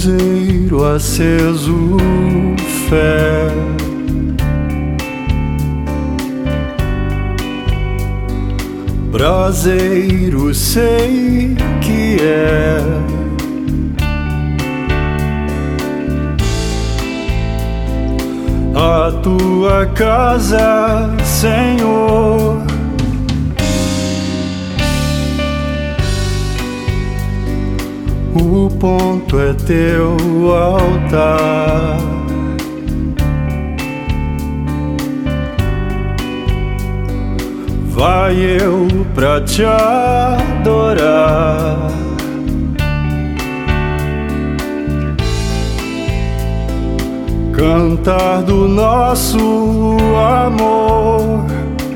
Luzeiro aceso, fé. Braseiro sei que é. A tua casa, Senhor, o ponto é teu altar. Vai eu pra te adorar. Cantar do nosso amor.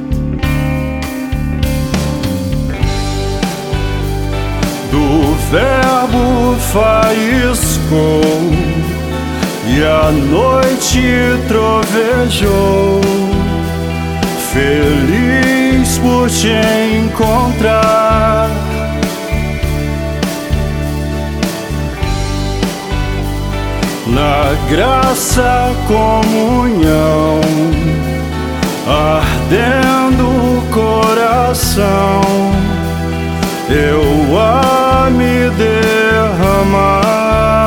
Do verbo faiscou e a noite trovejou. Feliz por te encontrar. Na graça, comunhão, ardendo o coração, eu a me derramar.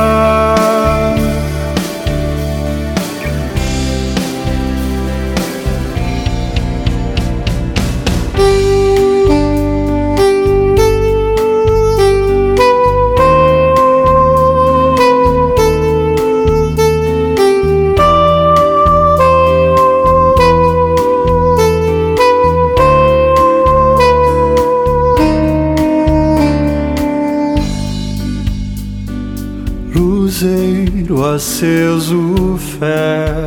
Luzeiro aceso, fé.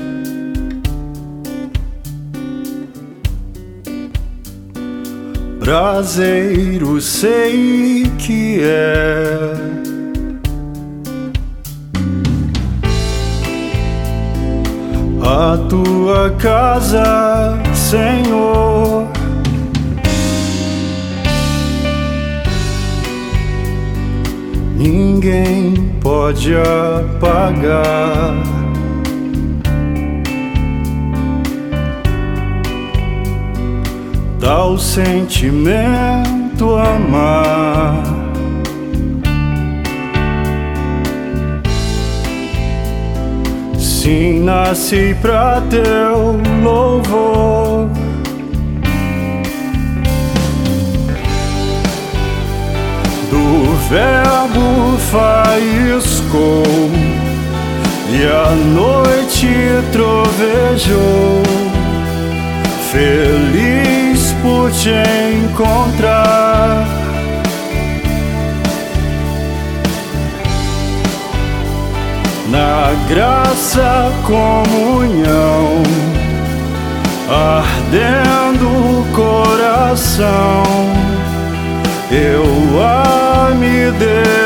Braseiro sei que é. A tua casa, Senhor, ninguém pode apagar. Tal sentimento amar. Sim, nasci pra teu louvor. Do verbo faiscou e a noite trovejou. Feliz por te encontrar. Na graça, comunhão, ardendo o coração, eu a me derramar.